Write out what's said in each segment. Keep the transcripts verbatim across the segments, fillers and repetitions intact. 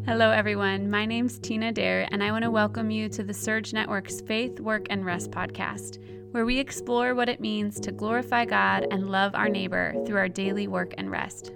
Hello, everyone. My name's Tina Dare, and I want to welcome you to the Surge Network's Faith, Work, and Rest podcast, where we explore what it means to glorify God and love our neighbor through our daily work and rest.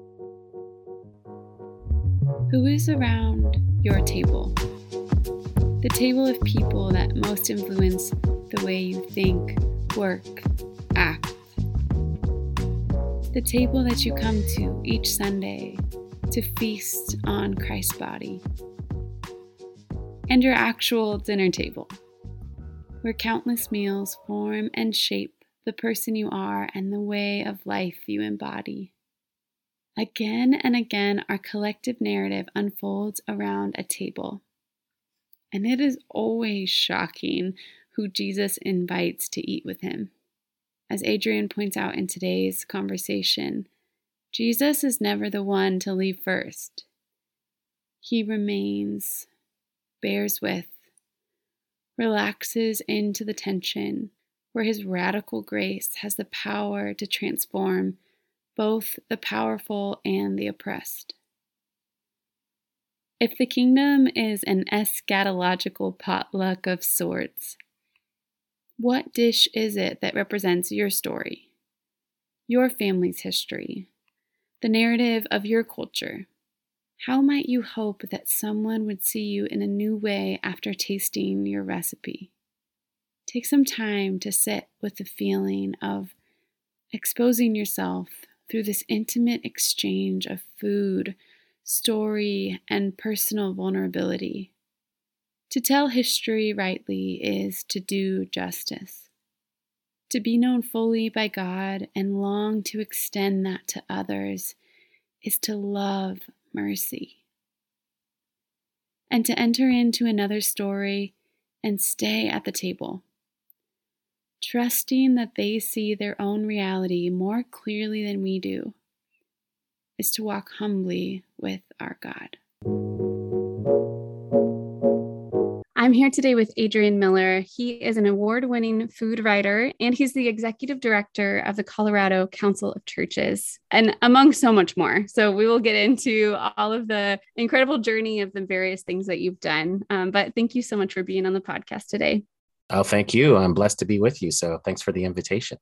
Who is around your table? The table of people that most influence the way you think, work, act. The table that you come to each Sunday to feast on Christ's body. And your actual dinner table, where countless meals form and shape the person you are and the way of life you embody. Again and again, our collective narrative unfolds around a table. And it is always shocking who Jesus invites to eat with him. As Adrian points out in today's conversation, Jesus is never the one to leave first. He remains, bears with, relaxes into the tension, where his radical grace has the power to transform both the powerful and the oppressed. If the kingdom is an eschatological potluck of sorts, what dish is it that represents your story, your family's history, the narrative of your culture? How might you hope that someone would see you in a new way after tasting your recipe? Take some time to sit with the feeling of exposing yourself through this intimate exchange of food, story, and personal vulnerability. To tell history rightly is to do justice. To be known fully by God and long to extend that to others is to love mercy. And to enter into another story and stay at the table, trusting that they see their own reality more clearly than we do, is to walk humbly with our God. I'm here today with Adrian Miller. He is an award-winning food writer, and he's the executive director of the Colorado Council of Churches, and among so much more. So we will get into all of the incredible journey of the various things that you've done. Um, but thank you so much for being on the podcast today. Oh, thank you. I'm blessed to be with you. So thanks for the invitation.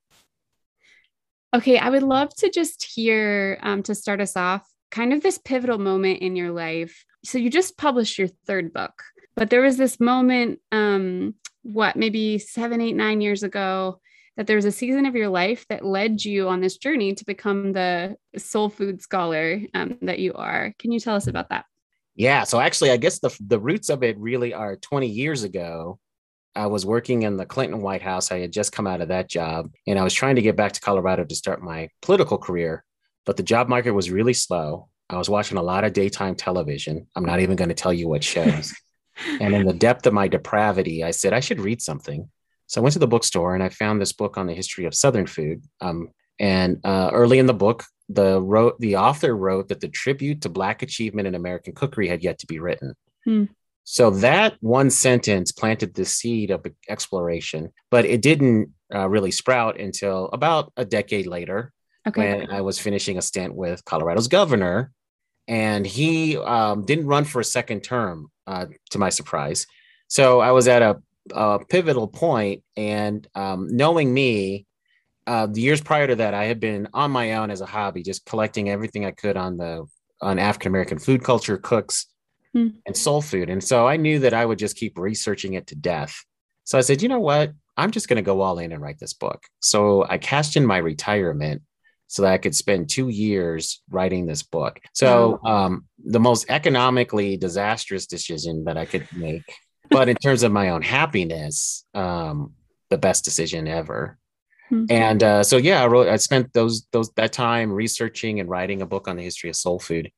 Okay, I would love to just hear, um, to start us off, kind of this pivotal moment in your life. So you just published your third book. But there was this moment, um, what, maybe seven, eight, nine years ago, that there was a season of your life that led you on this journey to become the soul food scholar um, that you are. Can you tell us about that? Yeah. So actually, I guess the the roots of it really are twenty years ago. I was working in the Clinton White House. I had just come out of that job, and I was trying to get back to Colorado to start my political career. But the job market was really slow. I was watching a lot of daytime television. I'm not even going to tell you what shows. And in the depth of my depravity, I said, I should read something. So I went to the bookstore and I found this book on the history of Southern food. Um, and uh, early in the book, the, wrote, the author wrote that the tribute to Black achievement in American cookery had yet to be written. Hmm. So that one sentence planted the seed of exploration, but it didn't uh, really sprout until about a decade later, okay, when I was finishing a stint with Colorado's governor. And he um, didn't run for a second term, uh, to my surprise. So I was at a, a pivotal point, and um, knowing me, uh, the years prior to that, I had been on my own as a hobby, just collecting everything I could on the on African-American food culture, cooks, hmm. and soul food. And so I knew that I would just keep researching it to death. So I said, you know what? I'm just going to go all in and write this book. So I cashed in my retirement so that I could spend two years writing this book. So um, the most economically disastrous decision that I could make, but in terms of my own happiness, um, the best decision ever. Mm-hmm. And uh, so, yeah, I wrote, I spent those, those, that time researching and writing a book on the history of soul food.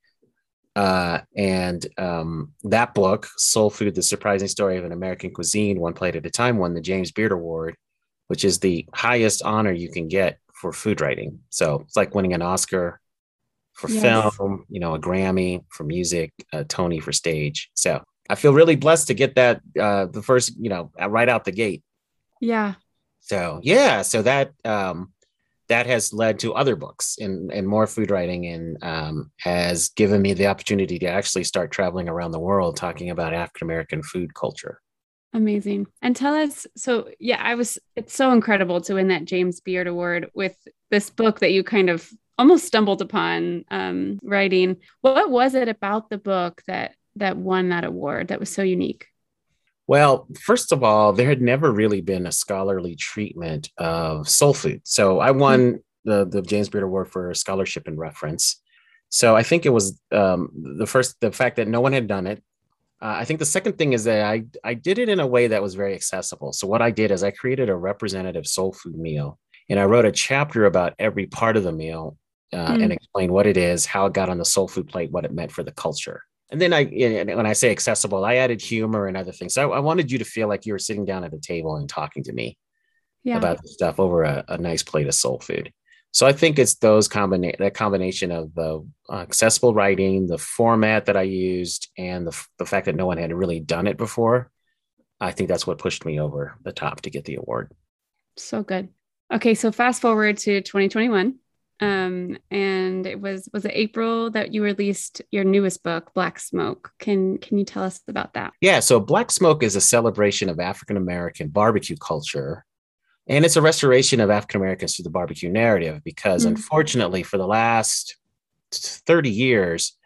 Uh, and um, that book, Soul Food, The Surprising Story of an American Cuisine, One Plate at a Time, won the James Beard Award, which is the highest honor you can get for food writing. So it's like winning an Oscar for yes. film, you know, a Grammy for music, a Tony for stage. So I feel really blessed to get that uh, the first, you know, right out the gate. Yeah. So, yeah. So that, um, that has led to other books and, and more food writing, and um, has given me the opportunity to actually start traveling around the world talking about African American food culture. Amazing. And tell us, so yeah, I was, it's so incredible to win that James Beard Award with this book that you kind of almost stumbled upon um, writing. What was it about the book that that won that award that was so unique? Well, first of all, there had never really been a scholarly treatment of soul food. So I won mm-hmm. the, the James Beard Award for scholarship and reference. So I think it was um, the first, the fact that no one had done it. Uh, I think the second thing is that I, I did it in a way that was very accessible. So what I did is I created a representative soul food meal, and I wrote a chapter about every part of the meal uh, mm. and explained what it is, how it got on the soul food plate, what it meant for the culture. And then I, when I say accessible, I added humor and other things. So I, I wanted you to feel like you were sitting down at a table and talking to me yeah. about this stuff over a, a nice plate of soul food. So I think it's those combina- that combination of the uh, accessible writing, the format that I used, and the, the fact that no one had really done it before. I think that's what pushed me over the top to get the award. So good. Okay, so fast forward to twenty twenty-one. Um, and it was, was it April that you released your newest book, Black Smoke? Can, can you tell us about that? Yeah. So Black Smoke is a celebration of African-American barbecue culture. And it's a restoration of African Americans through the barbecue narrative, because mm-hmm. unfortunately for the last thirty years,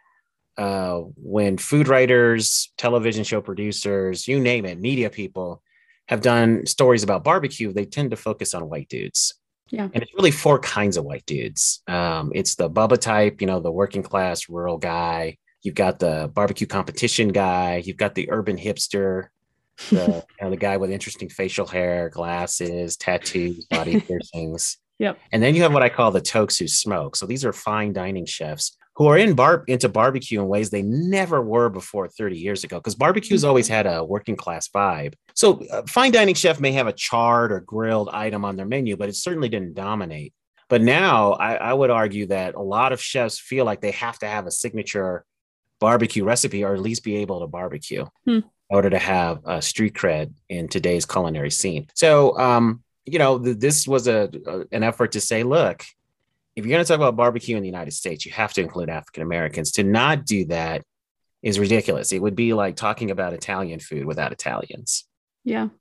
uh, when food writers, television show producers, you name it, media people have done stories about barbecue, they tend to focus on white dudes. Yeah. And it's really four kinds of white dudes. Um, it's the Bubba type, you know, the working class rural guy. You've got the barbecue competition guy. You've got the urban hipster, the, you know, the guy with interesting facial hair, glasses, tattoos, body piercings. Yep. And then you have what I call the tokes who smoke. So these are fine dining chefs who are in bar into barbecue in ways they never were before thirty years ago, because barbecue's always had a working class vibe. So a fine dining chef may have a charred or grilled item on their menu, but it certainly didn't dominate. But now I, I would argue that a lot of chefs feel like they have to have a signature barbecue recipe, or at least be able to barbecue hmm. in order to have a street cred in today's culinary scene. So, um, you know, th- this was a, a an effort to say, look, if you're going to talk about barbecue in the United States, you have to include African Americans. To not do that is ridiculous. It would be like talking about Italian food without Italians. Yeah,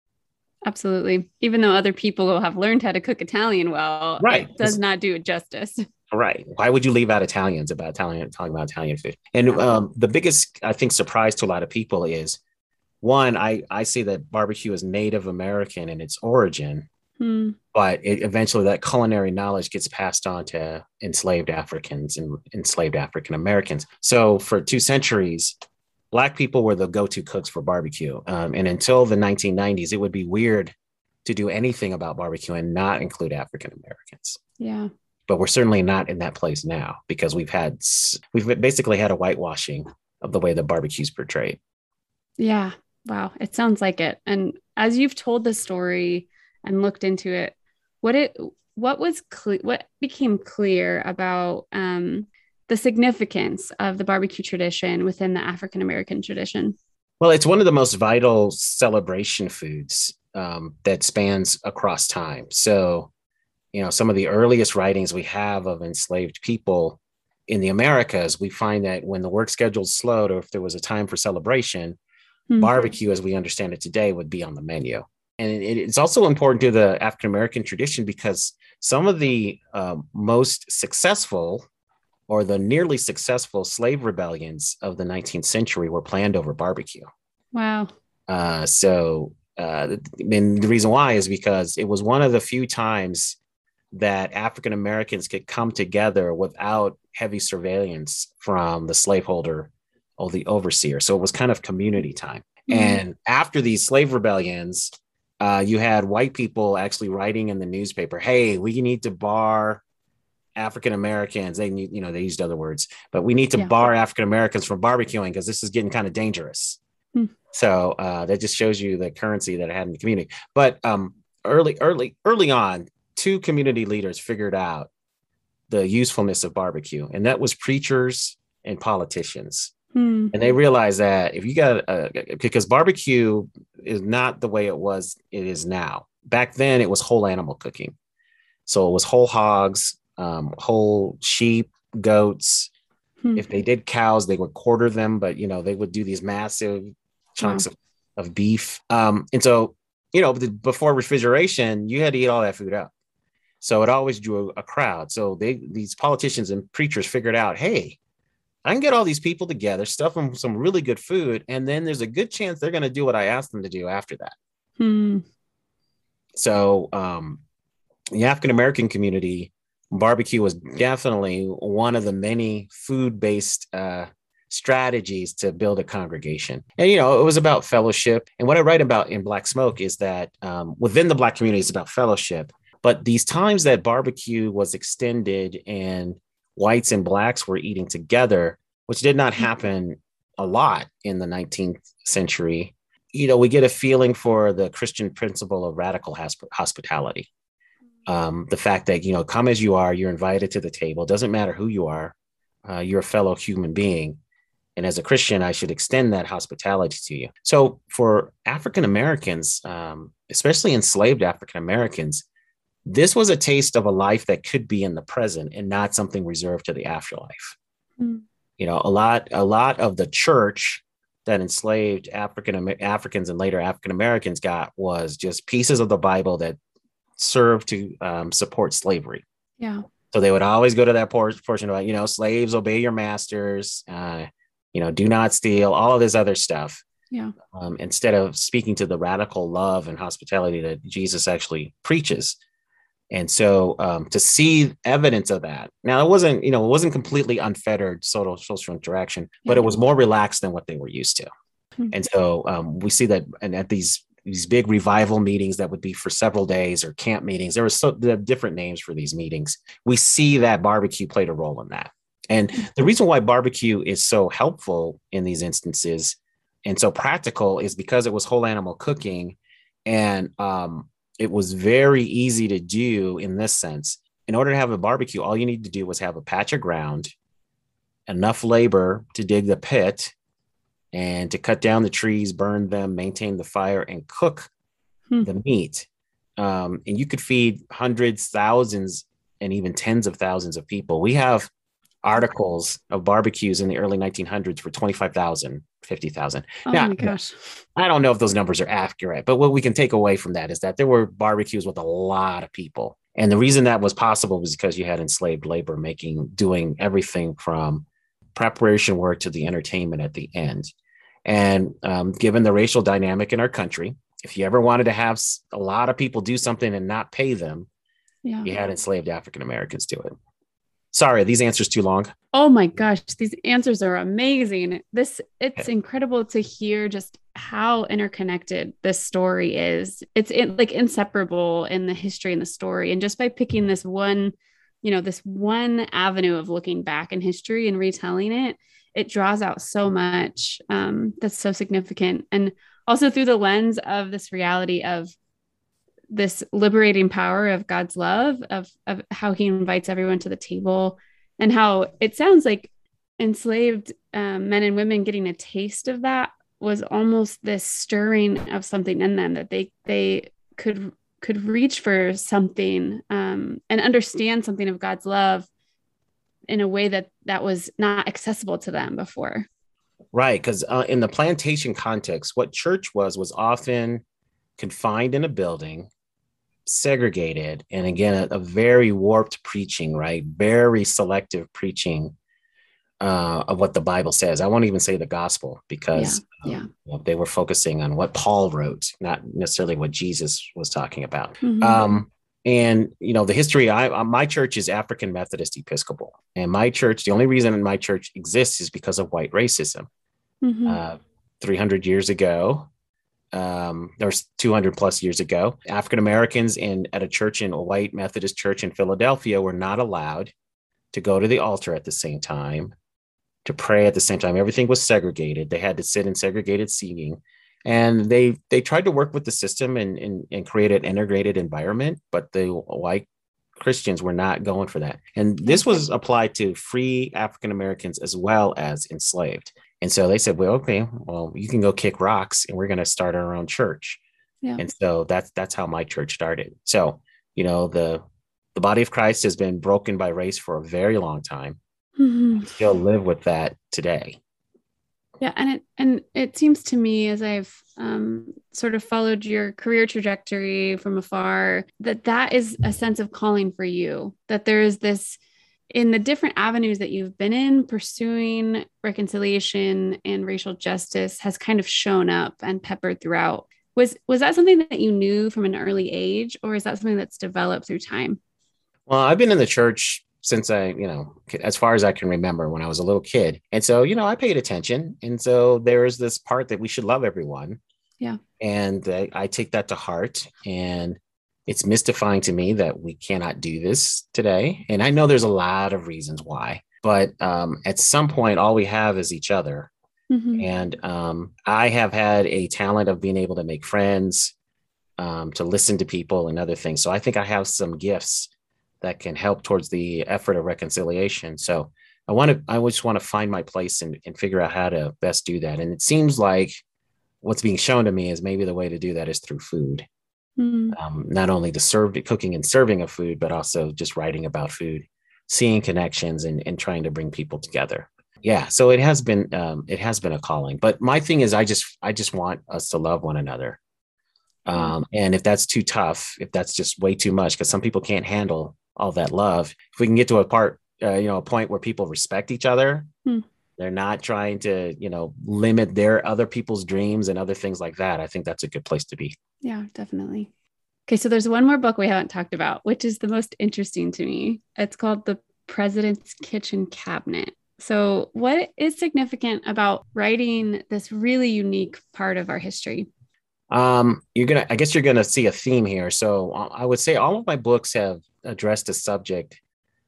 absolutely. Even though other people have learned how to cook Italian well, right. It does not do it justice. Right. Why would you leave out Italians about Italian, talking about Italian food? And um, the biggest, I think, surprise to a lot of people is, one, I, I see that barbecue is Native American in its origin, hmm. but it, eventually that culinary knowledge gets passed on to enslaved Africans and enslaved African Americans. So for two centuries, Black people were the go-to cooks for barbecue. Um, and until the nineteen nineties, it would be weird to do anything about barbecue and not include African Americans. Yeah. But we're certainly not in that place now, because we've had, we've basically had a whitewashing of the way that barbecue is portrayed. Yeah. Wow. It sounds like it. And as you've told the story and looked into it, what it, what was clear, what became clear about um, the significance of the barbecue tradition within the African-American tradition? Well, it's one of the most vital celebration foods um, that spans across time. So, you know, some of the earliest writings we have of enslaved people in the Americas, we find that when the work schedule slowed, or if there was a time for celebration, mm-hmm. barbecue, as we understand it today, would be on the menu. And it, it's also important to the African-American tradition, because some of the uh, most successful, or the nearly successful, slave rebellions of the nineteenth century were planned over barbecue. Wow. Uh, so, uh, and the reason why is because it was one of the few times that African Americans could come together without heavy surveillance from the slaveholder or the overseer. So it was kind of community time. Mm-hmm. And after these slave rebellions, uh, you had white people actually writing in the newspaper, hey, we need to bar African Americans. They need, you know, they used other words, but we need to yeah. bar African Americans from barbecuing because this is getting kind of dangerous. Mm-hmm. So uh, that just shows you the currency that it had in the community. But um, early, early, early on, two community leaders figured out the usefulness of barbecue, and that was preachers and politicians. Hmm. And they realized that if you got a, because barbecue is not the way it was, it is now. Back then, it was whole animal cooking. So it was whole hogs, um, whole sheep, goats. Hmm. If they did cows, they would quarter them, but, you know, they would do these massive chunks Wow. of, of beef. Um, and so, you know, before refrigeration, you had to eat all that food up. So it always drew a, a crowd. So they, these politicians and preachers figured out, hey, I can get all these people together, stuff them some really good food, and then there's a good chance they're going to do what I asked them to do after that. Hmm. So um, the African American community, barbecue was definitely one of the many food-based uh, strategies to build a congregation. And, you know, it was about fellowship. And what I write about in Black Smoke is that um, within the Black community, it's about fellowship. But these times that barbecue was extended and whites and Blacks were eating together, which did not happen a lot in the nineteenth century, you know, we get a feeling for the Christian principle of radical hosp- hospitality. Um, the fact that, you know, come as you are, you're invited to the table. It doesn't matter who you are. Uh, you're a fellow human being. And as a Christian, I should extend that hospitality to you. So for African Americans, um, especially enslaved African Americans, this was a taste of a life that could be in the present and not something reserved to the afterlife. Hmm. You know, a lot, a lot of the church that enslaved African Africans and later African Americans got was just pieces of the Bible that served to um, support slavery. Yeah. So they would always go to that por- portion about, you know, slaves, obey your masters, uh, you know, do not steal, all of this other stuff. Yeah. Um, instead of speaking to the radical love and hospitality that Jesus actually preaches. And so um, to see evidence of that, now it wasn't, you know, it wasn't completely unfettered social, social interaction, but Yeah. it was more relaxed than what they were used to. Hmm. And so um, we see that, and at these these big revival meetings that would be for several days, or camp meetings, there were so there are different names for these meetings. We see that barbecue played a role in that. And the reason why barbecue is so helpful in these instances and so practical is because it was whole animal cooking, and um, it was very easy to do in this sense. In order to have a barbecue, all you need to do was have a patch of ground, enough labor to dig the pit, and to cut down the trees, burn them, maintain the fire, and cook Hmm. the meat. Um, and you could feed hundreds, thousands, and even tens of thousands of people. We have articles of barbecues in the early nineteen hundreds for twenty-five thousand, fifty thousand. Oh Now, my gosh. I don't know if those numbers are accurate, but what we can take away from that is that there were barbecues with a lot of people. And the reason that was possible was because you had enslaved labor making, doing everything from preparation work to the entertainment at the end. And um, given the racial dynamic in our country, if you ever wanted to have a lot of people do something and not pay them, Yeah. you had enslaved African Americans do it. Sorry, are these answers too long? Oh my gosh, these answers are amazing. This it's incredible to hear just how interconnected this story is. It's in, like inseparable in the history and the story. And just by picking this one, you know, this one avenue of looking back in history and retelling it, it draws out so much um, that's so significant. And also through the lens of this reality of this liberating power of God's love, of, of how he invites everyone to the table, and how it sounds like enslaved um, men and women getting a taste of that was almost this stirring of something in them, that they they could could reach for something um, and understand something of God's love in a way that that was not accessible to them before. Right, because uh, in the plantation context, what church was was often confined in a building, segregated, and again, a, a very warped preaching, right? Very selective preaching uh, of what the Bible says. I won't even say the gospel, because Yeah, yeah. Um, you know, they were focusing on what Paul wrote, not necessarily what Jesus was talking about. Mhm. Um, and, you know, the history, I, uh, my church is African Methodist Episcopal. And my church, the only reason my church exists is because of white racism. Mhm. Uh, three hundred years ago, um, there's two hundred plus years ago, African Americans in at a church in a white Methodist church in Philadelphia were not allowed to go to the altar at the same time, to pray at the same time. Everything was segregated. They had to sit in segregated seating. And they they tried to work with the system and, and, and create an integrated environment, but the white Christians were not going for that. And this was applied to free African Americans as well as enslaved. And so they said, well, okay, well, you can go kick rocks and we're going to start our own church. Yeah. And so that's that's how my church started. So, you know, the the body of Christ has been broken by race for a very long time. Mhm. We still live with that today. Yeah, and it and it seems to me, as I've um, sort of followed your career trajectory from afar, that that is a sense of calling for you. That there is this, in the different avenues that you've been in, pursuing reconciliation and racial justice has kind of shown up and peppered throughout. Was was that something that you knew from an early age, or is that something that's developed through time? Well, I've been in the church since I, you know, as far as I can remember when I was a little kid. And so, you know, I paid attention. And so there is this part that we should love everyone. Yeah. And I, I take that to heart. And it's mystifying to me that we cannot do this today. And I know there's a lot of reasons why, but um, at some point, all we have is each other. Mm-hmm. And um, I have had a talent of being able to make friends, um, to listen to people and other things. So I think I have some gifts that can help towards the effort of reconciliation. So I want to, I just want to find my place and, and figure out how to best do that. And it seems like what's being shown to me is maybe the way to do that is through food. Mm. Um, not only the serve, cooking and serving of food, but also just writing about food, seeing connections and, and trying to bring people together. Yeah. So it has been, um, it has been a calling, but my thing is, I just, I just want us to love one another. Um, and if that's too tough, if that's just way too much, because some people can't handle all that love, if we can get to a part, uh, you know, a point where people respect each other, Hmm. they're not trying to, you know, limit their other people's dreams and other things like that. I think that's a good place to be. Yeah, definitely. Okay, so there's one more book we haven't talked about, which is the most interesting to me. It's called The President's Kitchen Cabinet. So what is significant about writing this really unique part of our history? Um, you're gonna, I guess you're gonna see a theme here. So I would say all of my books have addressed a subject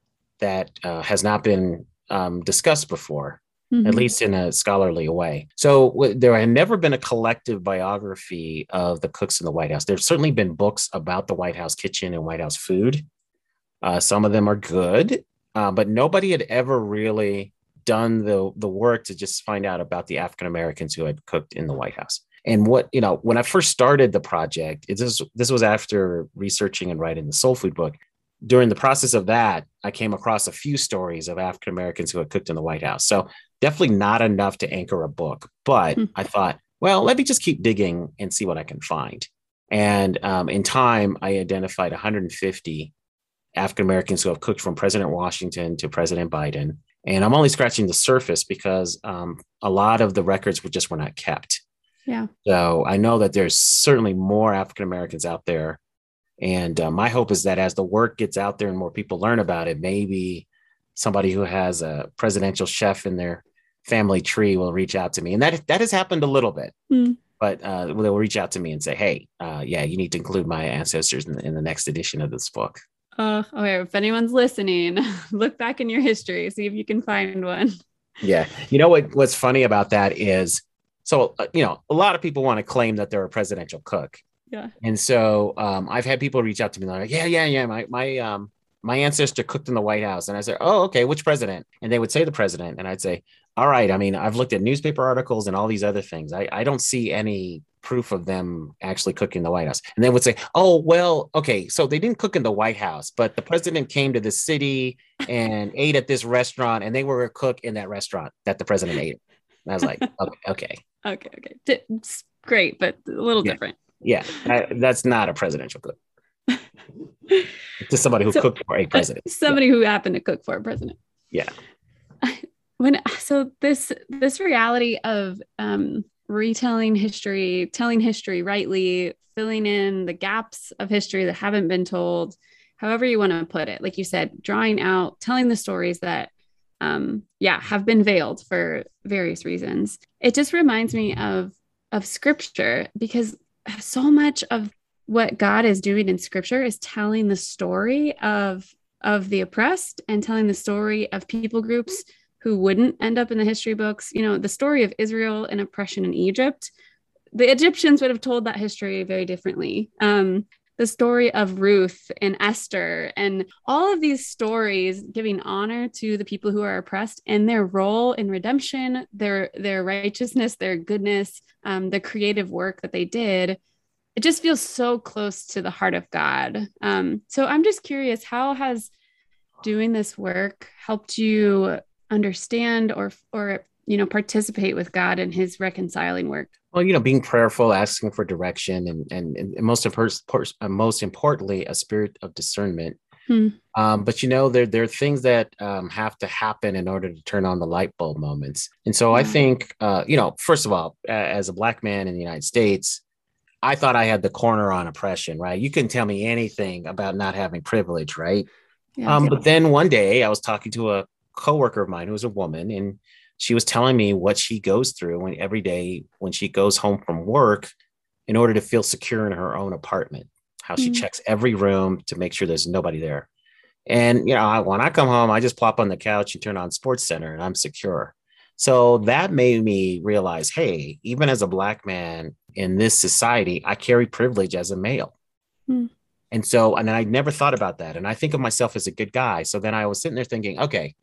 that uh, has not been um, discussed before, Mm-hmm. at least in a scholarly way. So w- there had never been a collective biography of the cooks in the White House. There's certainly been books about the White House kitchen and White House food. Uh, some of them are good, uh, but nobody had ever really done the the work to just find out about the African Americans who had cooked in the White House. And what, you know, when I first started the project, it, this, this was after researching and writing the Soul Food book. During the process of that, I came across a few stories of African Americans who had cooked in the White House. So definitely not enough to anchor a book. But Hmm. I thought, well, let me just keep digging and see what I can find. And um, in time, I identified one hundred fifty African Americans who have cooked from President Washington to President Biden. And I'm only scratching the surface because um, a lot of the records were just were not kept. Yeah. So I know that there's certainly more African Americans out there. And uh, my hope is that as the work gets out there and more people learn about it, maybe somebody who has a presidential chef in their family tree will reach out to me. And that that has happened a little bit, Mm. but uh, they'll reach out to me and say, hey, uh, yeah, you need to include my ancestors in the, in the next edition of this book. Uh, okay, if anyone's listening, look back in your history, see if you can find one. Yeah. You know what? What's funny about that is, so, uh, you know, a lot of people want to claim that they're a presidential cook. Yeah. And so um, I've had people reach out to me like, yeah, yeah, yeah. My, my, um, my ancestor cooked in the White House. And I said, oh, okay, which president? And they would say the president. And I'd say, all right. I mean, I've looked at newspaper articles and all these other things. I, I don't see any proof of them actually cooking in the White House. And they would say, oh, well, okay, so they didn't cook in the White House, but the president came to the city and ate at this restaurant, and they were a cook in that restaurant that the president ate. And I was like, okay, okay. Okay. Okay. It's great, but a little Yeah. different. Yeah, I, that's not a presidential cook. It's just somebody who So, cooked for a president. Uh, somebody who happened to cook for a president. Yeah. When so this this reality of um, retelling history, telling history rightly, filling in the gaps of history that haven't been told, however you want to put it, like you said, drawing out, telling the stories that, um, yeah, have been veiled for various reasons. It just reminds me of of scripture, because so much of what God is doing in scripture is telling the story of of the oppressed and telling the story of people groups who wouldn't end up in the history books. You know, the story of Israel and oppression in Egypt, the Egyptians would have told that history very differently. Um, the story of Ruth and Esther and all of these stories giving honor to the people who are oppressed and their role in redemption, their, their righteousness, their goodness, um, the creative work that they did. it just feels so close to the heart of God. Um, so I'm just curious, how has doing this work helped you understand or, or, you know, participate with God in his reconciling work? Well, you know, being prayerful, asking for direction, and and, and most of uh, most importantly, a spirit of discernment. Hmm. Um, but you know, there there are things that um, have to happen in order to turn on the light bulb moments. And so, Yeah. I think, uh, you know, first of all, uh, as a Black man in the United States, I thought I had the corner on oppression. Right? You couldn't tell me anything about not having privilege, right? Yeah. Um, but then one day, I was talking to a coworker of mine who was a woman, and she was telling me what she goes through when every day when she goes home from work in order to feel secure in her own apartment, how she Mm. checks every room to make sure there's nobody there. And, you know, I, when I come home, I just plop on the couch and turn on Sports Center and I'm secure. So that made me realize, hey, even as a Black man in this society, I carry privilege as a male. Mm. And so, and I never thought about that. And I think of myself as a good guy. So then I was sitting there thinking, okay,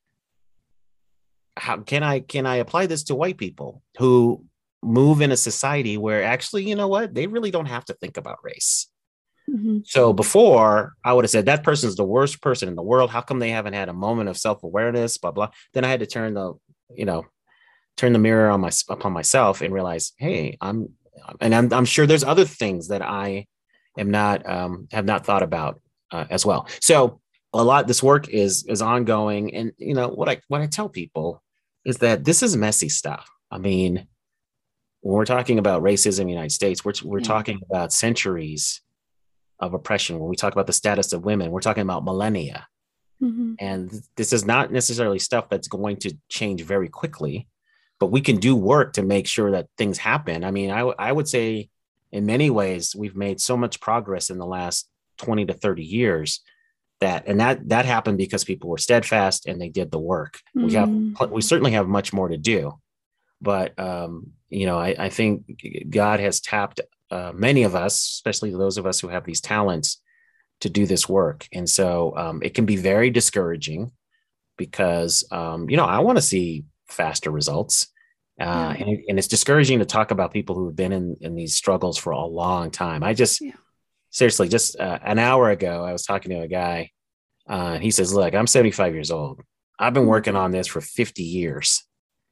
how can I can I apply this to white people who move in a society where actually, you know what, they really don't have to think about race. Mm-hmm. So before I would have said that person's the worst person in the world. How come they haven't had a moment of self-awareness, blah, blah. Then I had to turn the, you know, turn the mirror on my upon myself and realize, hey, I'm, and I'm, I'm sure there's other things that I am not, um, have not thought about uh, as well. So a lot, this work is, is ongoing. And, you know, what I, what I tell people is that this is messy stuff. I mean, when we're talking about racism in the United States, we're, we're yeah. talking about centuries of oppression. When we talk about the status of women, we're talking about millennia. Mm-hmm. And this is not necessarily stuff that's going to change very quickly, but we can do work to make sure that things happen. I mean, I, I would say in many ways, we've made so much progress in the last twenty to thirty years that, and that, that happened because people were steadfast and they did the work. Mm-hmm. We have, we certainly have much more to do, but, um, you know, I, I think God has tapped uh, many of us, especially those of us who have these talents, to do this work. And so um, it can be very discouraging because, um, you know, I want to see faster results. Uh, yeah. and, and it's discouraging to talk about people who have been in, in these struggles for a long time. I just, yeah. seriously, just uh, an hour ago, I was talking to a guy uh, and he says, look, I'm seventy-five years old. I've been working on this for fifty years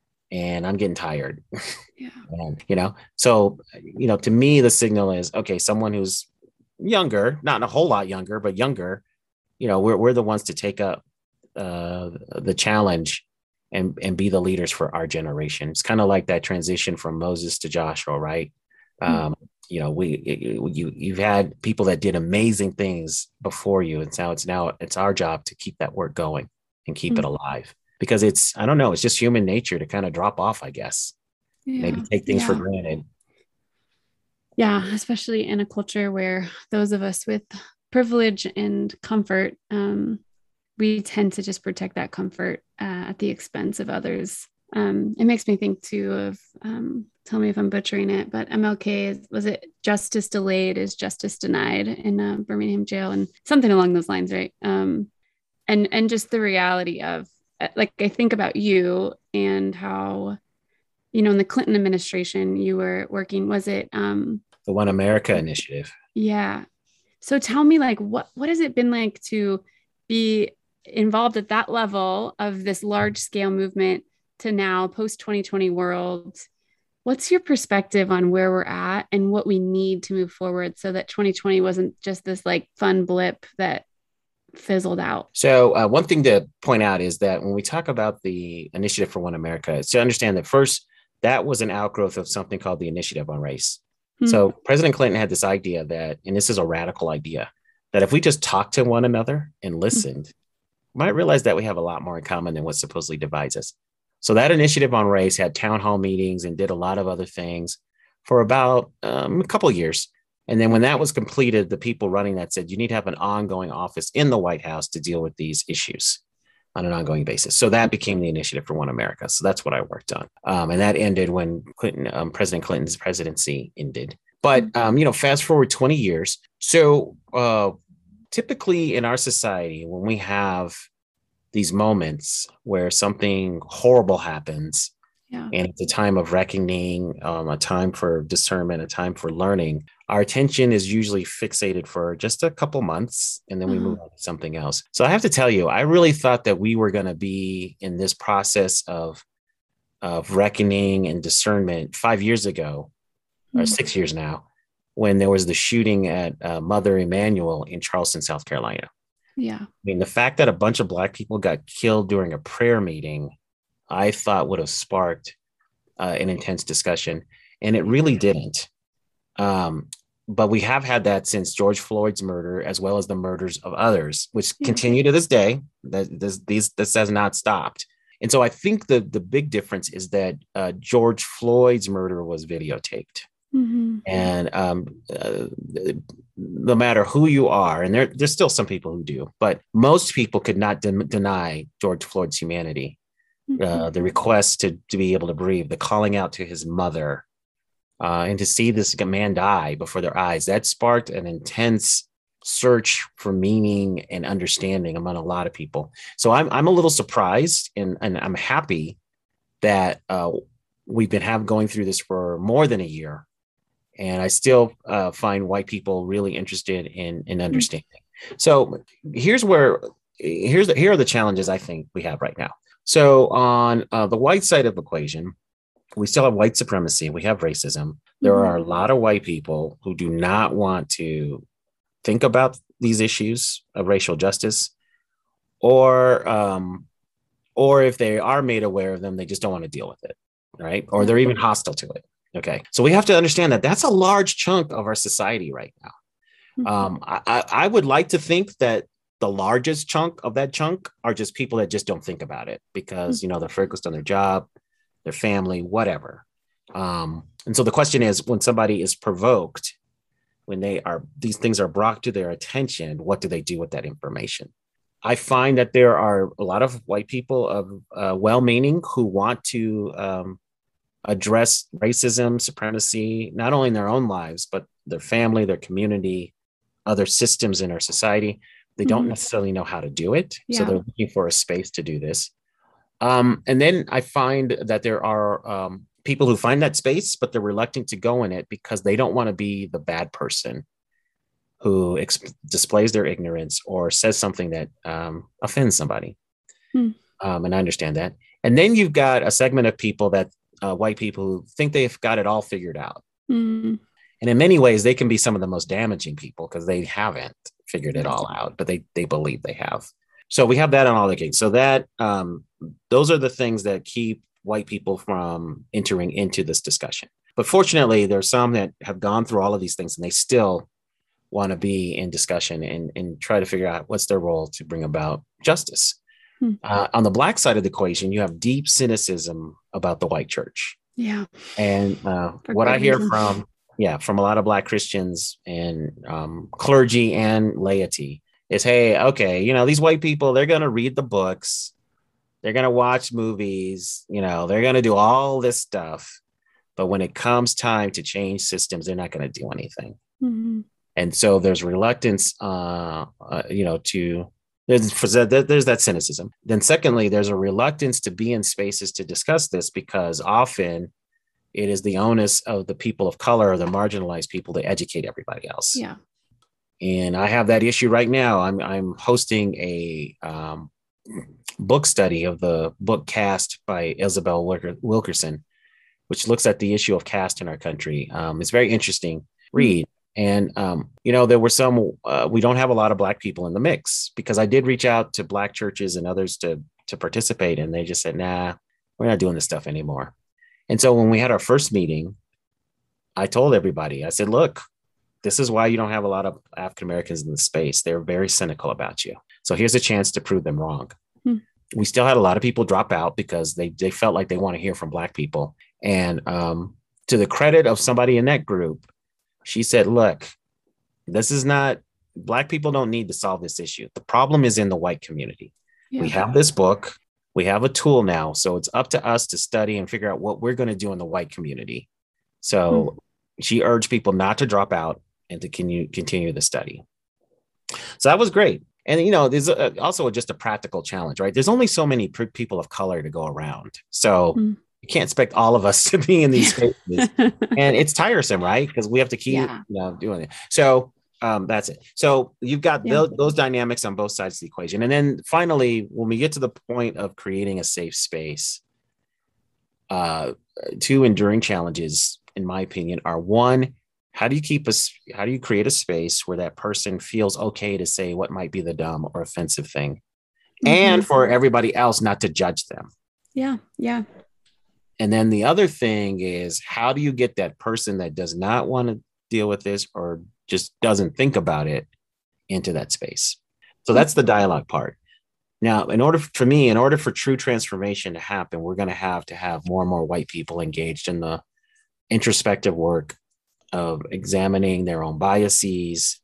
and I'm getting tired. Yeah. and, you know, so, you know, to me, the signal is, okay, someone who's younger, not a whole lot younger, but younger, you know, we're, we're the ones to take up uh, the challenge and, and be the leaders for our generation. It's kind of like that transition from Moses to Joshua, right? Mm-hmm. Um, you know, we, it, you, you've had people that did amazing things before you. And now it's now it's our job to keep that work going and keep mm-hmm. it alive, because it's, I don't know, it's just human nature to kind of drop off, I guess, yeah. maybe take things yeah. for granted. Yeah, especially in a culture where those of us with privilege and comfort, um, we tend to just protect that comfort uh, at the expense of others. Um, it makes me think too of, um, tell me if I'm butchering it, but M L K, is, was it justice delayed is justice denied in uh, Birmingham jail, and something along those lines, right? Um, and and just the reality of, like, I think about you and how, you know, in the Clinton administration, you were working, was it? Um, the One America initiative. Yeah. So tell me, like, what, what has it been like to be involved at that level of this large scale movement to now post twenty twenty world? What's your perspective on where we're at and what we need to move forward so that twenty twenty wasn't just this like fun blip that fizzled out? So uh, one thing to point out is that when we talk about the Initiative for One America, it's to understand that first, that was an outgrowth of something called the Initiative on Race. Hmm. So President Clinton had this idea that, and this is a radical idea, that if we just talk to one another and listened, hmm. we might realize that we have a lot more in common than what supposedly divides us. So that Initiative on Race had town hall meetings and did a lot of other things for about um, a couple of years. And then when that was completed, the people running that said, you need to have an ongoing office in the White House to deal with these issues on an ongoing basis. So that became the Initiative for One America. So that's what I worked on. Um, and that ended when Clinton, um, President Clinton's presidency ended. But, um, you know, fast forward twenty years. So uh, typically in our society, when we have these moments where something horrible happens, Yeah. And it's a time of reckoning, um, a time for discernment, a time for learning. Our attention is usually fixated for just a couple months, and then we Uh-huh. move on to something else. So I have to tell you, I really thought that we were going to be in this process of, of reckoning and discernment five years ago, or Mm. six years now, when there was the shooting at uh, Mother Emanuel in Charleston, South Carolina. Yeah. I mean, the fact that a bunch of Black people got killed during a prayer meeting, I thought would have sparked uh, an intense discussion, and it really didn't. Um, but we have had that since George Floyd's murder, as well as the murders of others, which Yeah. continue to this day. That this these this has not stopped. And so I think the the big difference is that uh, George Floyd's murder was videotaped. Mm-hmm. And um, uh, no matter who you are, and there, there's still some people who do, but most people could not de- deny George Floyd's humanity. Mm-hmm. Uh, the request to, to be able to breathe, the calling out to his mother, uh, and to see this man die before their eyes, that sparked an intense search for meaning and understanding among a lot of people. So I'm I'm a little surprised, and, and I'm happy that uh, we've been have going through this for more than a year. And I still uh, find white people really interested in, in understanding. Mm-hmm. So here's where, here's the, here are the challenges I think we have right now. So on uh, the white side of the equation, we still have white supremacy. We have racism. There mm-hmm. are a lot of white people who do not want to think about these issues of racial justice, or um, or if they are made aware of them, they just don't want to deal with it, right? Or they're even hostile to it. Okay, so we have to understand that that's a large chunk of our society right now. Mm-hmm. Um, I, I would like to think that the largest chunk of that chunk are just people that just don't think about it because, mm-hmm. you know, they're focused on their job, their family, whatever. Um, and so the question is, when somebody is provoked, when they are, these things are brought to their attention, what do they do with that information? I find that there are a lot of white people of uh, well-meaning who want to um, address racism, supremacy, not only in their own lives, but their family, their community, other systems in our society. They don't mm-hmm. necessarily know how to do it. Yeah. So they're looking for a space to do this. Um, and then I find that there are um, people who find that space, but they're reluctant to go in it because they don't want to be the bad person who ex- displays their ignorance or says something that um, offends somebody. Mm. Um, and I understand that. And then you've got a segment of people that uh, white people who think they've got it all figured out. Mm. And in many ways, they can be some of the most damaging people because they haven't figured it all out, but they they believe they have. So we have that on all the gates. So that um, those are the things that keep white people from entering into this discussion. But fortunately, there's some that have gone through all of these things and they still want to be in discussion and, and try to figure out what's their role to bring about justice. Hmm. Uh, on the Black side of the equation, you have deep cynicism about the white church. Yeah. And uh, what I hear reason. from, yeah, from a lot of Black Christians and um, clergy and laity is, hey, okay, you know, these white people, they're going to read the books. They're going to watch movies. You know, they're going to do all this stuff. But when it comes time to change systems, they're not going to do anything. Mm-hmm. And so there's reluctance, uh, uh, you know, to there's, there's that cynicism. Then secondly, there's a reluctance to be in spaces to discuss this because often it is the onus of the people of color or the marginalized people to educate everybody else. Yeah. And I have that issue right now. I'm I'm hosting a um, book study of the book Caste by Isabel Wilkerson, which looks at the issue of caste in our country. Um, it's very interesting read. Mm-hmm. And, um, you know, there were some, uh, we don't have a lot of Black people in the mix because I did reach out to Black churches and others to, to participate. And they just said, nah, we're not doing this stuff anymore. And so when we had our first meeting, I told everybody, I said, look, this is why you don't have a lot of African-Americans in the space. They're very cynical about you. So here's a chance to prove them wrong. Hmm. We still had a lot of people drop out because they, they felt like they want to hear from Black people. And um, to the credit of somebody in that group, she said, look, this is not, Black people don't need to solve this issue. The problem is in the white community. Yeah. We have this book. We have a tool now. So it's up to us to study and figure out what we're going to do in the white community. So hmm. she urged people not to drop out and to continue, continue the study. So that was great. And, you know, there's a, also just a practical challenge, right? There's only so many pr- people of color to go around. So hmm. You can't expect all of us to be in these spaces. And it's tiresome, right? Because we have to keep Yeah. you know, doing it. So um, that's it. So you've got Yeah. those, those dynamics on both sides of the equation. And then finally, when we get to the point of creating a safe space, uh, two enduring challenges, in my opinion, are one, how do you keep us, how do you create a space where that person feels okay to say what might be the dumb or offensive thing, mm-hmm. and for everybody else not to judge them? Yeah. Yeah. And then the other thing is, how do you get that person that does not want to deal with this or just doesn't think about it into that space? So that's the dialogue part. Now, in order for me, in order for true transformation to happen, we're going to have to have more and more white people engaged in the introspective work of examining their own biases,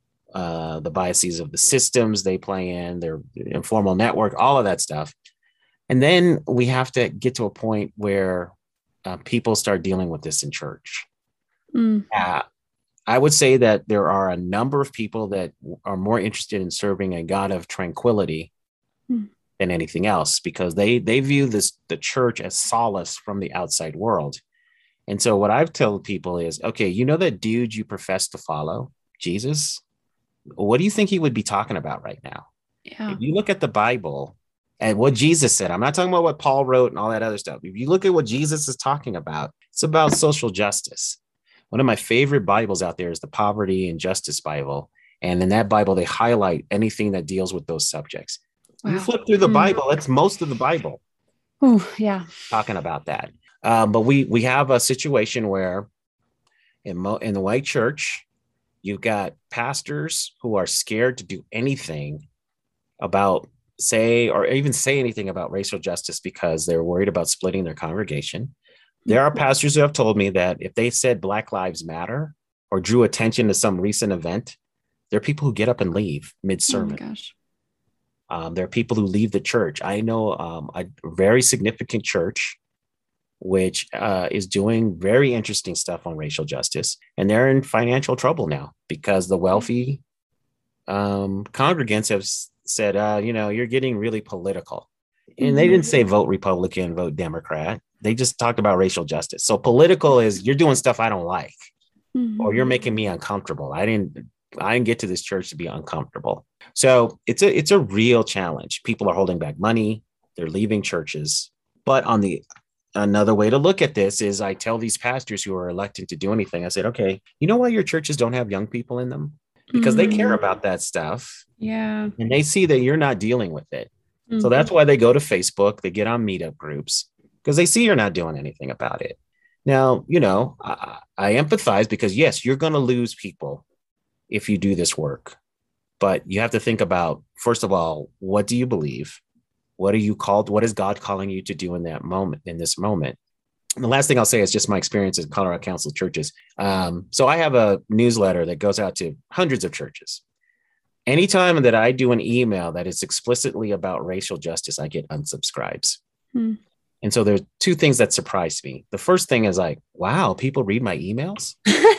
uh, the biases of the systems they play in, their informal network, all of that stuff. And then we have to get to a point where uh, people start dealing with this in church. Mm. Uh, I would say that there are a number of people that are more interested in serving a God of tranquility mm. than anything else, because they they view this the church as solace from the outside world. And so what I've told people is, okay, you know that dude you profess to follow, Jesus? What do you think he would be talking about right now? Yeah. If you look at the Bible, and what Jesus said, I'm not talking about what Paul wrote and all that other stuff. If you look at what Jesus is talking about, it's about social justice. One of my favorite Bibles out there is the Poverty and Justice Bible. And in that Bible, they highlight anything that deals with those subjects. Wow. You flip through the mm. Bible, that's most of the Bible. Oh, yeah. Talking about that. Um, but we we have a situation where in, mo- in the white church, you've got pastors who are scared to do anything about say or even say anything about racial justice because they're worried about splitting their congregation. There are pastors who have told me that if they said Black Lives Matter or drew attention to some recent event, there are people who get up and leave mid-sermon. Oh my gosh. Um, there are people who leave the church. I know um, a very significant church which uh, is doing very interesting stuff on racial justice, and they're in financial trouble now because the wealthy um, congregants have said, uh, you know, you're getting really political. And mm-hmm. they didn't say vote Republican, vote Democrat. They just talked about racial justice. So political is you're doing stuff I don't like, mm-hmm. or you're making me uncomfortable. I didn't, I didn't get to this church to be uncomfortable. So it's a, it's a real challenge. People are holding back money. They're leaving churches. But on the, another way to look at this is I tell these pastors who are elected to do anything, I said, okay, you know why your churches don't have young people in them? Because mm-hmm. they care about that stuff. Yeah. And they see that you're not dealing with it. Mm-hmm. So that's why they go to Facebook, they get on meetup groups, because they see you're not doing anything about it. Now, you know, I, I empathize because, yes, you're going to lose people if you do this work. But you have to think about, first of all, what do you believe? What are you called? What is God calling you to do in that moment, in this moment? And the last thing I'll say is just my experience at Colorado Council of Churches. Um, so I have a newsletter that goes out to hundreds of churches. Anytime that I do an email that is explicitly about racial justice, I get unsubscribes. Hmm. And so there's two things that surprised me. The first thing is like, wow, people read my emails.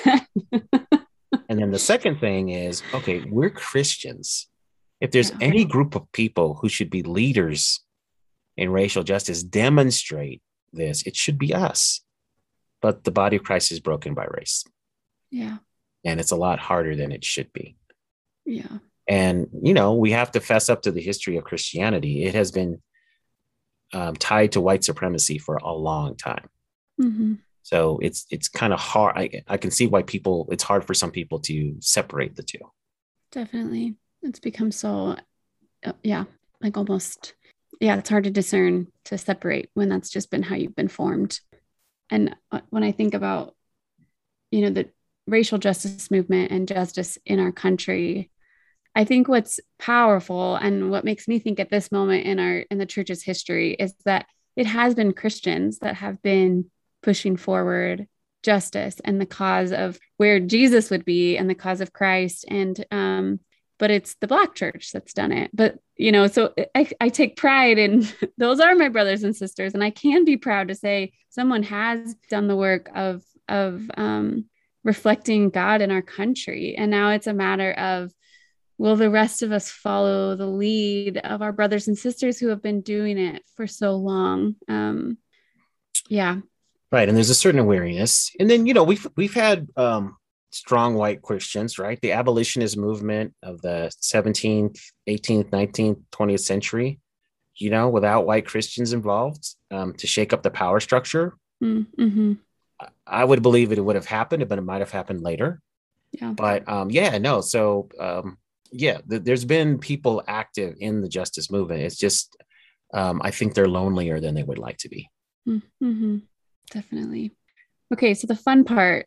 And then the second thing is, okay, we're Christians. If there's yeah. any group of people who should be leaders in racial justice, demonstrate this, it should be us. But the body of Christ is broken by race. Yeah. And it's a lot harder than it should be. Yeah. And, you know, we have to fess up to the history of Christianity. It has been um, tied to white supremacy for a long time. Mm-hmm. So it's it's kind of hard. I, I can see why people, it's hard for some people to separate the two. Definitely. It's become so, uh, yeah, like almost, yeah, it's hard to discern, to separate when that's just been how you've been formed. And when I think about, you know, the racial justice movement and justice in our country, I think what's powerful and what makes me think at this moment in our, in the church's history is that it has been Christians that have been pushing forward justice and the cause of where Jesus would be and the cause of Christ. And, um, but it's the Black church that's done it. But, you know, so I, I take pride in those are my brothers and sisters. And I can be proud to say someone has done the work of, of, um, reflecting God in our country. And now it's a matter of, will the rest of us follow the lead of our brothers and sisters who have been doing it for so long? Um, Yeah. Right. And there's a certain awareness. And then, you know, we've we've had um, strong white Christians, right? The abolitionist movement of the seventeenth, eighteenth, nineteenth, twentieth century, you know, without white Christians involved um, to shake up the power structure. Mm-hmm. I would believe it would have happened, but it might have happened later. Yeah. But um, yeah, no. So um, yeah, th- there's been people active in the justice movement. It's just, um, I think they're lonelier than they would like to be. Mm-hmm. Definitely. Okay. So the fun part,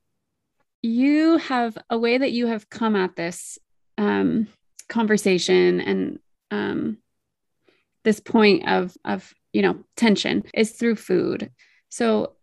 you have a way that you have come at this um, conversation and um, this point of, of, you know, tension is through food. So,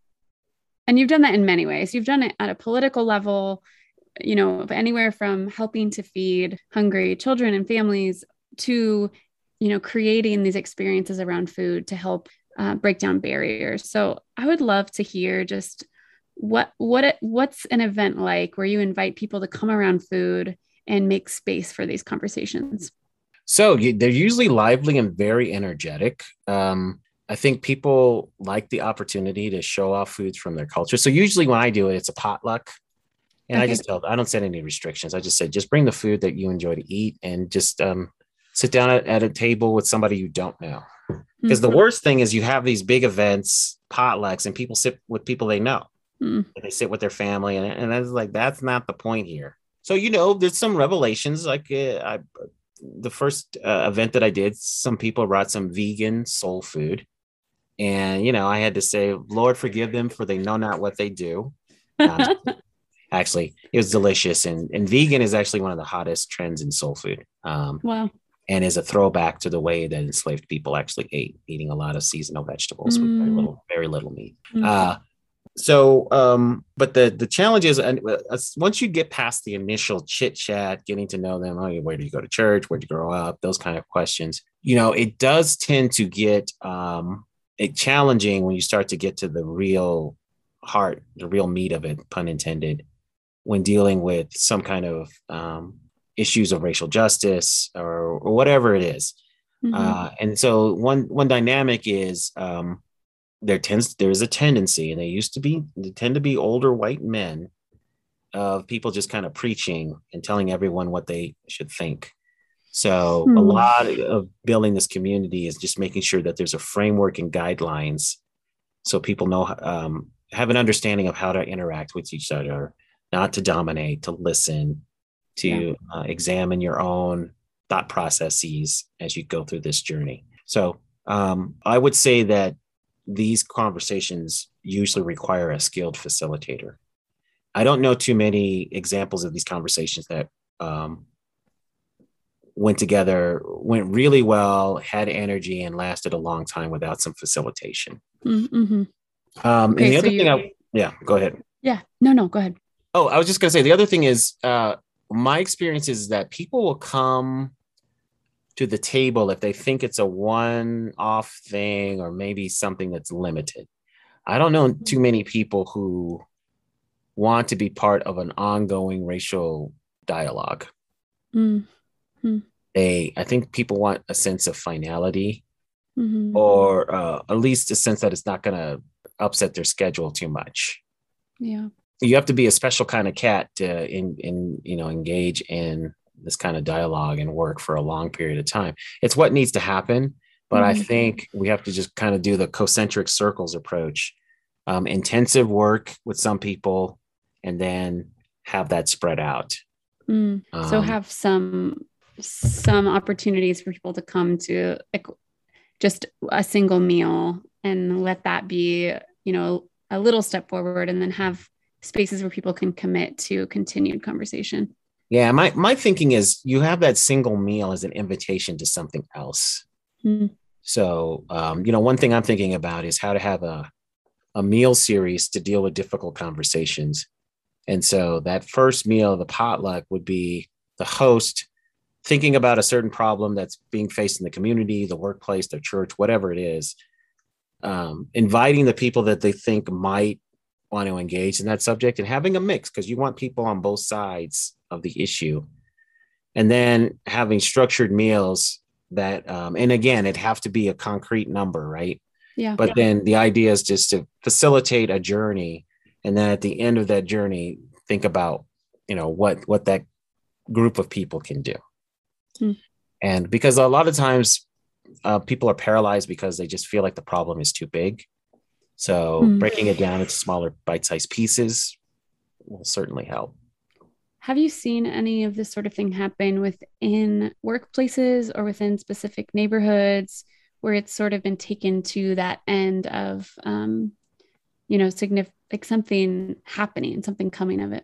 and you've done that in many ways. You've done it at a political level, you know, anywhere from helping to feed hungry children and families to, you know, creating these experiences around food to help uh, break down barriers. So I would love to hear just what, what, it, what's an event like where you invite people to come around food and make space for these conversations? So you, they're usually lively and very energetic. Um, I think people like the opportunity to show off foods from their culture. So usually when I do it, it's a potluck. And okay. I just tell, I don't set any restrictions. I just say, just bring the food that you enjoy to eat and just um, sit down at, at a table with somebody you don't know. Because mm-hmm. the worst thing is you have these big events, potlucks, and people sit with people they know. Mm. And they sit with their family. And, and I was like, that's not the point here. So, you know, there's some revelations. Like uh, I, the first uh, event that I did, some people brought some vegan soul food. And, you know, I had to say, Lord, forgive them for they know not what they do. Um, Actually, it was delicious. And, and vegan is actually one of the hottest trends in soul food. Um, wow. And is a throwback to the way that enslaved people actually ate, eating a lot of seasonal vegetables mm. with very little, very little meat. Mm. Uh, so, um, but the the challenge is, uh, once you get past the initial chit chat, getting to know them, oh, where do you go to church? Where did you grow up? Those kind of questions. You know, it does tend to get um, it challenging when you start to get to the real heart, the real meat of it, pun intended, when dealing with some kind of um, issues of racial justice or, or whatever it is. Mm-hmm. Uh, and so one one dynamic is um, there tends there is a tendency, and they used to be they tend to be older white men of people just kind of preaching and telling everyone what they should think. So mm. a lot of building this community is just making sure that there's a framework and guidelines so people know um, have an understanding of how to interact with each other. Not to dominate, to listen, to yeah. uh, examine your own thought processes as you go through this journey. So um, I would say that these conversations usually require a skilled facilitator. I don't know too many examples of these conversations that um, went together, went really well, had energy, and lasted a long time without some facilitation. Mm-hmm. Um, okay, and the so other you... thing, I, yeah, go ahead. Yeah, no, no, go ahead. Oh, I was just going to say, the other thing is uh, my experience is that people will come to the table if they think it's a one-off thing or maybe something that's limited. I don't know too many people who want to be part of an ongoing racial dialogue. Mm-hmm. They, I think people want a sense of finality mm-hmm. or uh, at least a sense that it's not going to upset their schedule too much. Yeah. You have to be a special kind of cat to in, in, you know, engage in this kind of dialogue and work for a long period of time. It's what needs to happen. But mm-hmm. I think we have to just kind of do the concentric circles approach, um, intensive work with some people, and then have that spread out. Mm. Um, so have some, some opportunities for people to come to like just a single meal and let that be, you know, a little step forward, and then have spaces where people can commit to continued conversation. Yeah, my my thinking is you have that single meal as an invitation to something else. Mm. So, um, you know, one thing I'm thinking about is how to have a, a meal series to deal with difficult conversations. And so that first meal, the potluck, would be the host thinking about a certain problem that's being faced in the community, the workplace, the church, whatever it is, um, inviting the people that they think might want to engage in that subject and having a mix, because you want people on both sides of the issue. And then having structured meals that, um, and again, it'd have to be a concrete number, right? Yeah. But then the idea is just to facilitate a journey. And then at the end of that journey, think about, you know, what, what that group of people can do. Hmm. And because a lot of times uh, people are paralyzed because they just feel like the problem is too big. So Hmm. breaking it down into smaller bite-sized pieces will certainly help. Have you seen any of this sort of thing happen within workplaces or within specific neighborhoods where it's sort of been taken to that end of, um, you know, significant, like something happening, something coming of it?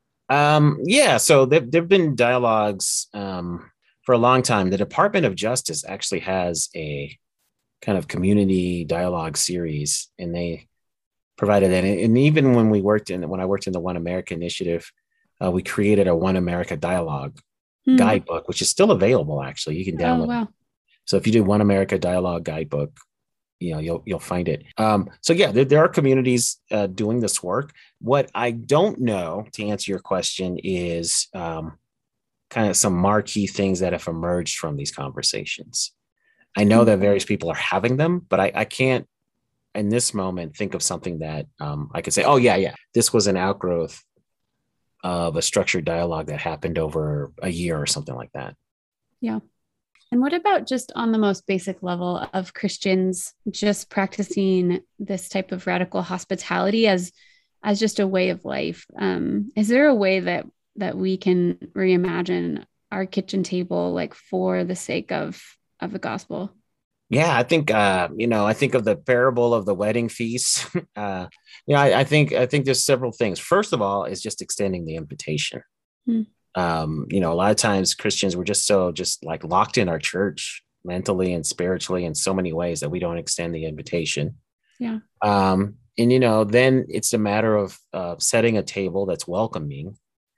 Um, yeah, so there have been dialogues um, for a long time. The Department of Justice actually has a kind of community dialogue series, and they provided that. And even when we worked in, when I worked in the One America Initiative, uh, we created a One America Dialogue Hmm. guidebook, which is still available. Actually, you can download Oh, wow. it. So if you do One America Dialogue guidebook, you know, you'll you'll find it. Um, so yeah, there, there are communities uh, doing this work. What I don't know, to answer your question, is um, kind of some marquee things that have emerged from these conversations. I know that various people are having them, but I, I can't, in this moment, think of something that um, I could say, oh yeah, yeah, this was an outgrowth of a structured dialogue that happened over a year or something like that. Yeah. And what about just on the most basic level of Christians just practicing this type of radical hospitality as as just a way of life? Um, is there a way that that we can reimagine our kitchen table, like for the sake of of the gospel? Yeah, I think uh, you know, I think of the parable of the wedding feast. uh, you know, I, I think I think there's several things. First of all, is just extending the invitation. Hmm. Um, you know, a lot of times Christians, we're just so just like locked in our church mentally and spiritually in so many ways that we don't extend the invitation. Yeah. Um, and, you know, then it's a matter of uh, setting a table that's welcoming.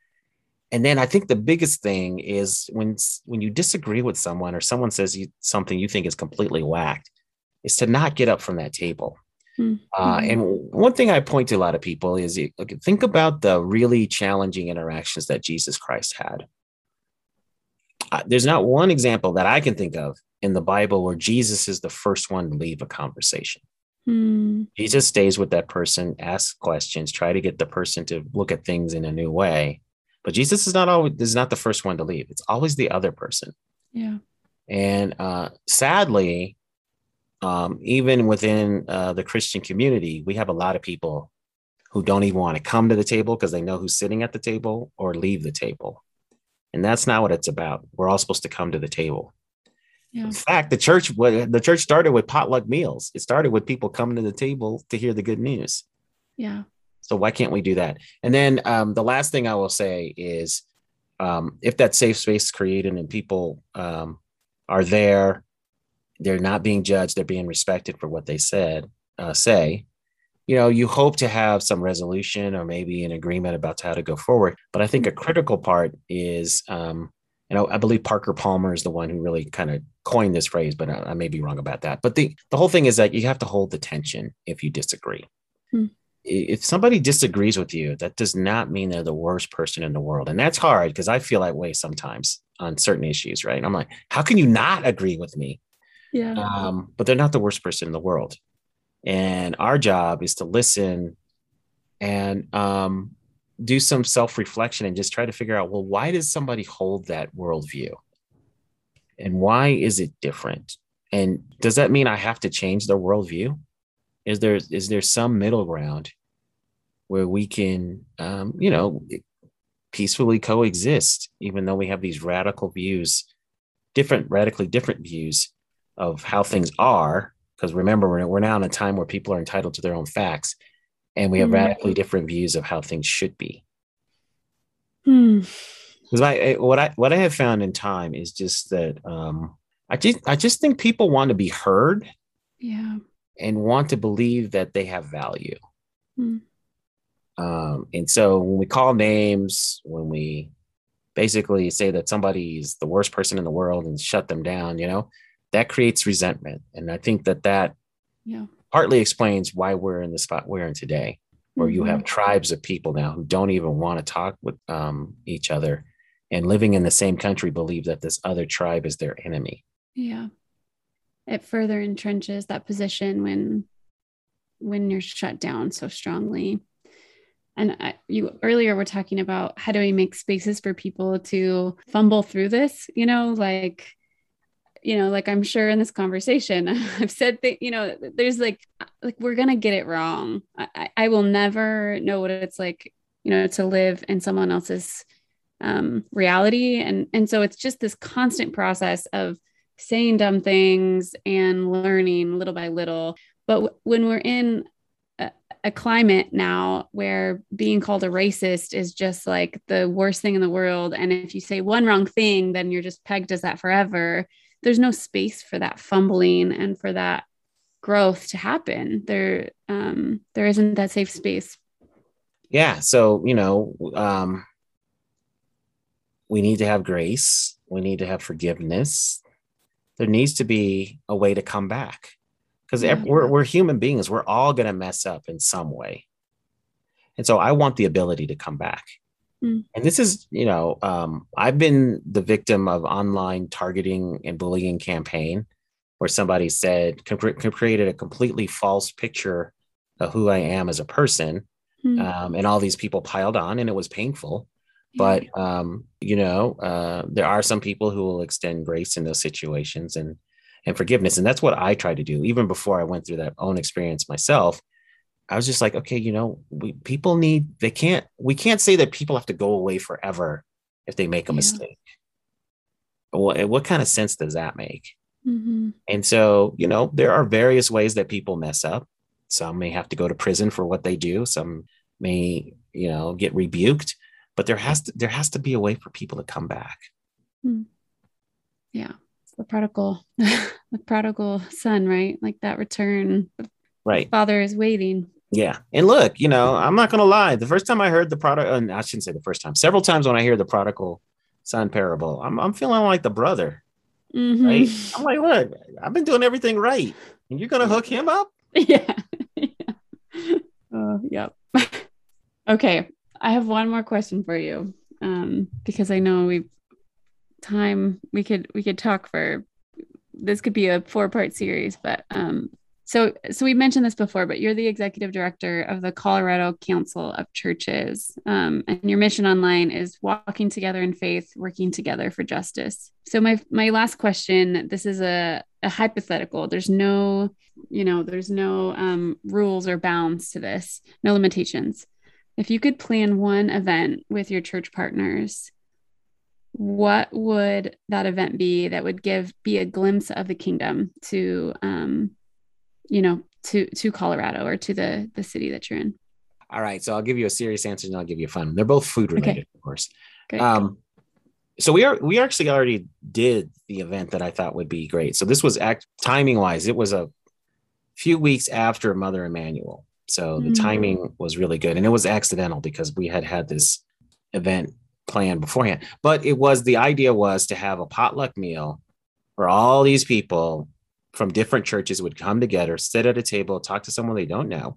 And then I think the biggest thing is when, when you disagree with someone or someone says you, something you think is completely whacked, is to not get up from that table. Hmm. Uh, and one thing I point to a lot of people is you, think about the really challenging interactions that Jesus Christ had. Uh, there's not one example that I can think of in the Bible where Jesus is the first one to leave a conversation. Hmm. Jesus stays with that person, asks questions, try to get the person to look at things in a new way. But Jesus is not always is not the first one to leave. It's always the other person. Yeah. And uh, sadly, um, even within uh, the Christian community, we have a lot of people who don't even want to come to the table because they know who's sitting at the table or leave the table. And that's not what it's about. We're all supposed to come to the table. Yeah. In fact, the church, the church started with potluck meals. It started with people coming to the table to hear the good news. Yeah. So why can't we do that? And then um, the last thing I will say is um, if that safe space is created and people um, are there, they're not being judged, they're being respected for what they said, uh, say, you know, you hope to have some resolution or maybe an agreement about how to go forward. But I think a critical part is, um, and I, I believe Parker Palmer is the one who really kind of coined this phrase, but I, I may be wrong about that. But the, the whole thing is that you have to hold the tension if you disagree. Hmm. If somebody disagrees with you, that does not mean they're the worst person in the world. And that's hard because I feel that way sometimes on certain issues, right? I'm like, how can you not agree with me? Yeah. Um, but they're not the worst person in the world. And our job is to listen and um, do some self-reflection and just try to figure out, well, why does somebody hold that worldview? And why is it different? And does that mean I have to change their worldview? Is there is there some middle ground where we can, um, you know, peacefully coexist, even though we have these radical views, different, radically different views of how things are? Because remember, we're, we're now in a time where people are entitled to their own facts, and we have mm. radically different views of how things should be. Hmm. Because I, what I what I have found in time is just that um, I just I just think people want to be heard, yeah, and want to believe that they have value. Hmm. Um, and so when we call names, when we basically say that somebody is the worst person in the world and shut them down, you know, that creates resentment. And I think that that yeah. partly explains why we're in the spot we're in today, where mm-hmm. you have tribes of people now who don't even want to talk with um, each other, and living in the same country believe that this other tribe is their enemy. Yeah. it further entrenches that position when when you're shut down so strongly. And I, you earlier were talking about how do we make spaces for people to fumble through this, you know, like, you know, like I'm sure in this conversation, I've said that, you know, there's like, like, we're going to get it wrong. I, I will never know what it's like, you know, to live in someone else's um, reality. And, and so it's just this constant process of saying dumb things and learning little by little. But w- when we're in a climate now where being called a racist is just like the worst thing in the world. And if you say one wrong thing, then you're just pegged as that forever. There's no space for that fumbling and for that growth to happen. There, um, there isn't that safe space. Yeah. So, you know, um, we need to have grace. We need to have forgiveness. There needs to be a way to come back. Because yeah. we're, we're human beings. We're all going to mess up in some way. And so I want the ability to come back. Mm. And this is, you know, um, I've been the victim of online targeting and bullying campaign where somebody said, created a completely false picture of who I am as a person. Mm. Um, and all these people piled on, and it was painful. Yeah. But, um, you know, uh, there are some people who will extend grace in those situations and and forgiveness. And that's what I try to do. Even before I went through that own experience myself, I was just like, okay, you know, we, people need, they can't, we can't say that people have to go away forever if they make a yeah. mistake. What, what kind of sense does that make? Mm-hmm. And so, you know, there are various ways that people mess up. Some may have to go to prison for what they do. Some may, you know, get rebuked, but there has to, there has to be a way for people to come back. Mm. Yeah. The prodigal, the prodigal son, right? Like that return. Right. The father is waiting. Yeah. And look, you know, I'm not going to lie. The first time I heard the prodigal, and I shouldn't say the first time, several times when I hear the prodigal son parable, I'm, I'm feeling like the brother, mm-hmm. right? I'm like, look, I've been doing everything right. And you're going to hook him up? Yeah. yeah. Uh, yep. Okay. I have one more question for you. Um, because I know we've time we could we could talk for this could be a four-part series, but um so so we mentioned this before, but you're the executive director of the Colorado Council of Churches, um, and your mission online is walking together in faith, working together for justice. So my my last question, this is a, a hypothetical. There's no you know there's no um rules or bounds to this, no limitations. If you could plan one event with your church partners, what would that event be that would give be a glimpse of the kingdom to um you know to to Colorado or to the the city that you're in? All right, so I'll give you a serious answer and I'll give you a fun one. They're both food related. Okay. Of course. Great. um so we are we actually already did the event that I thought would be great. So this was act timing wise, it was a few weeks after Mother Emanuel, so the mm-hmm. timing was really good, and it was accidental because we had had this event planned beforehand. But it was, the idea was to have a potluck meal where all these people from different churches would come together, sit at a table, talk to someone they don't know,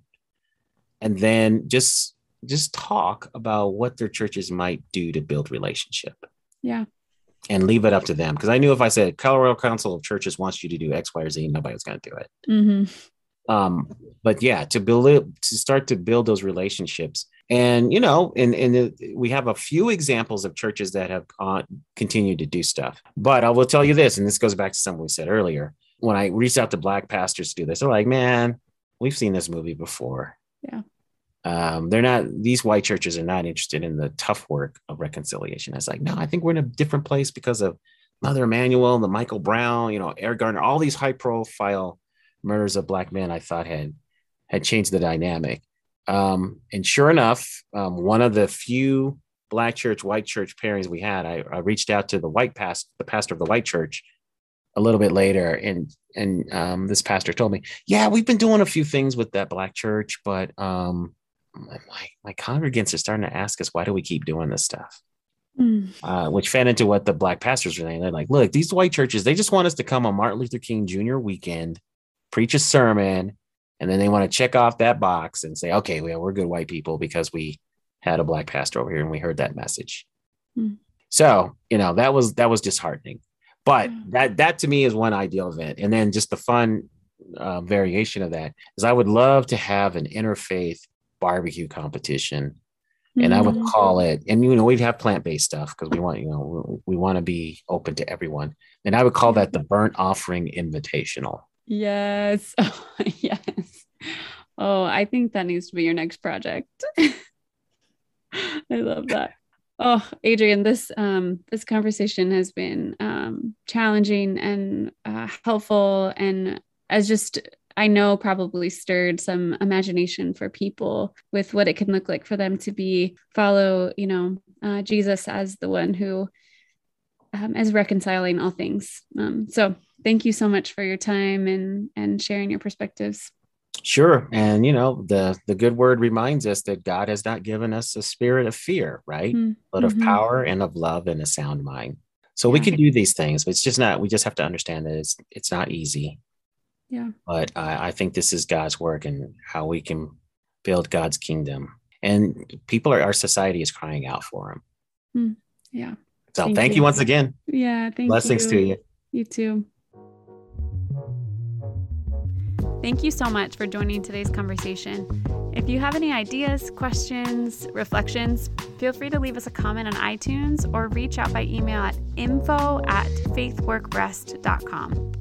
and then just just talk about what their churches might do to build relationship. Yeah. And leave it up to them. Because I knew if I said Colorado Council of Churches wants you to do X, Y, or Z, nobody was going to do it. Mm-hmm. Um, but yeah, to build it, to start to build those relationships. And, you know, and, and the, we have a few examples of churches that have uh, continued to do stuff. But I will tell you this, and this goes back to something we said earlier. When I reached out to Black pastors to do this, they're like, man, we've seen this movie before. Yeah. Um, they're not, these white churches are not interested in the tough work of reconciliation. It's like, no, I think we're in a different place because of Mother Emanuel, the Michael Brown, you know, Eric Garner, all these high profile murders of Black men I thought had, had changed the dynamic. Um, and sure enough, um, one of the few Black church, white church pairings we had, I, I reached out to the white past, the pastor of the white church a little bit later. And, and um, this pastor told me, yeah, we've been doing a few things with that Black church, but um, my, my congregants are starting to ask us, why do we keep doing this stuff? Mm. Uh, which fed into what the Black pastors were saying. They're like, look, these white churches, they just want us to come on Martin Luther King Junior weekend, preach a sermon, and then they want to check off that box and say, okay, well, we're good white people because we had a Black pastor over here and we heard that message. Mm. So, you know, that was, that was disheartening. But that that to me is one ideal event. And then just the fun uh, variation of that is I would love to have an interfaith barbecue competition. And mm-hmm. I would call it, and you know, we'd have plant-based stuff because we want, you know, we, we want to be open to everyone. And I would call that the Burnt Offering Invitational. Yes. Oh, yes. Oh, I think that needs to be your next project. I love that. Oh, Adrienne, this um this conversation has been um challenging and uh, helpful, and as just I know probably stirred some imagination for people with what it can look like for them to be follow, you know, uh, Jesus as the one who um, is reconciling all things. Um, so thank you so much for your time and and sharing your perspectives. Sure. And, you know, the, the good word reminds us that God has not given us a spirit of fear, right? Mm-hmm. But of power and of love and a sound mind. So yeah. we can do these things, but it's just not, we just have to understand that it's, it's not easy. Yeah. But I, I think this is God's work and how we can build God's kingdom. And people are, our society is crying out for him. Mm. Yeah. So thank, thank you. you once again. Yeah. Thank Blessings you. to you. You too. Thank you so much for joining today's conversation. If you have any ideas, questions, reflections, feel free to leave us a comment on iTunes or reach out by email at info at faithworkrest dot com.